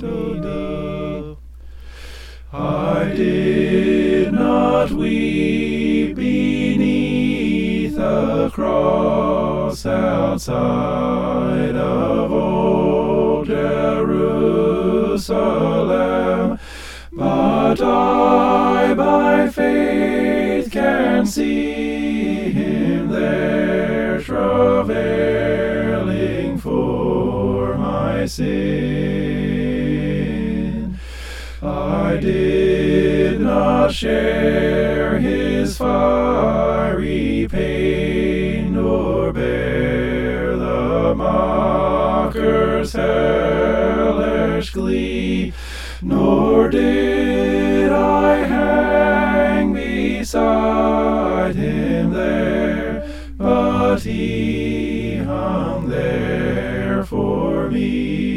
I did not weep beneath a cross outside of old Jerusalem, but I by faith can see him there travailing for my sin. I did not share his fiery pain, nor bear the mocker's hellish glee, nor did I hang beside him there, but he hung there for me.